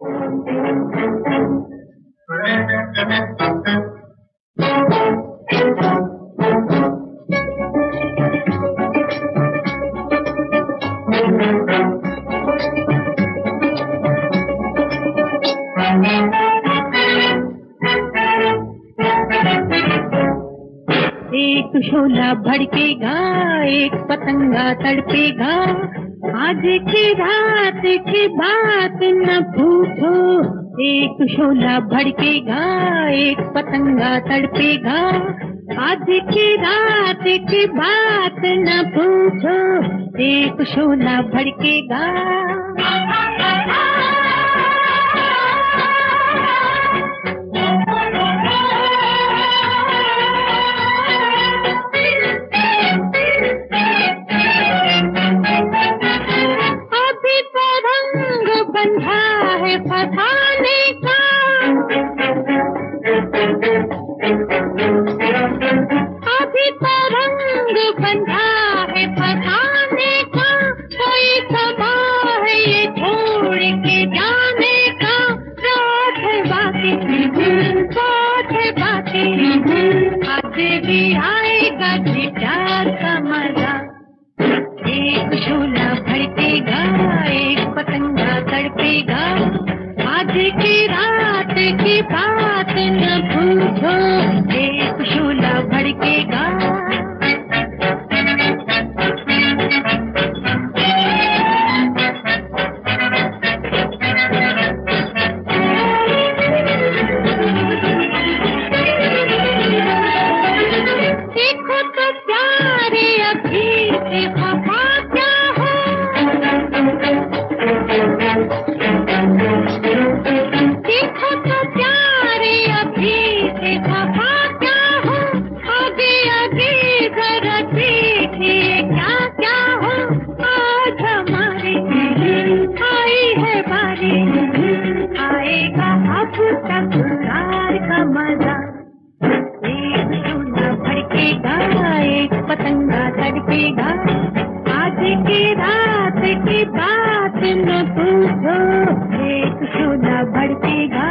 एक शोला भड़केगा, एक पतंगा तड़पेगा, आज की रात की बात न पूछो। एक शोला भड़केगा, एक पतंगा तड़पेगा, आज की रात की बात न पूछो। एक शोला भड़केगा। बंधा है फसाने का, अभी तो रंग बंधा है फसाने का, कोई समा है ये छोड़ के जाने का। रात है बातें, बात है बातें, आज भी आएगा प्यार का मजा। एक शोला भड़केगा, एक पतंगा तड़पेगा, आज की रात की बात न पूछो। एक शोला भड़केगा। देखो तो प्यारे अभी से खफा क्या हो, देखो तो प्यारे अभी से खफा क्या हो, आगे आगे जरा देखिए क्या क्या हो। आज हमारी आई है बारी, आएगा अब तकरार का मजा। एक शोला भड़केगा, एक पतंगा तड़पेगा, आज की रात की बात न पूछो। एक शोला भड़केगा।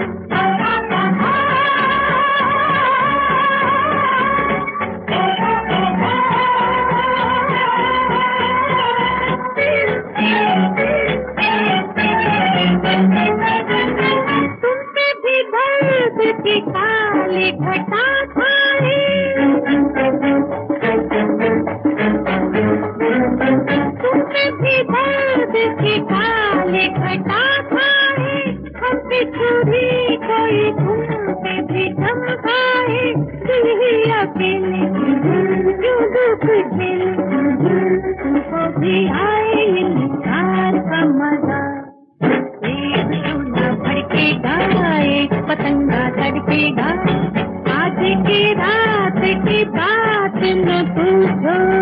तुमसे भी दर्द की काली घटा खाए, तुमसे भी दर्द की काली घटा खाए, हम पे छुरी कोई तुमसे भी धमकाए। दिल अकेले क्यों दुख झेले, तुमको भी आए इंतजार का मजा। एक शोला भड़केगा, एक पतंगा तड़पेगा, आज की रात की बात न पूछो।